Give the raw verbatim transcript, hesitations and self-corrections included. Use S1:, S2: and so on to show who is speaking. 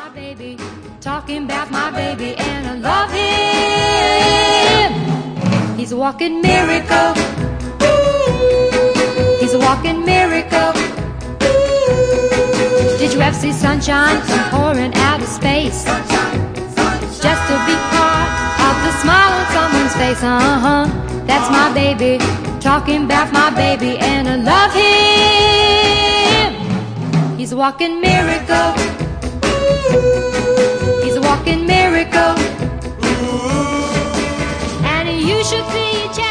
S1: my baby, talking about my baby, and I love him. He's a walking miracle. He's a walking miracle. Did you ever see sunshine pouring out of space? Just to be part of the smile on someone's face. Uh-huh, that's my baby, talking about my baby, and I love him. He's a walking miracle. He's a walking miracle. And you should see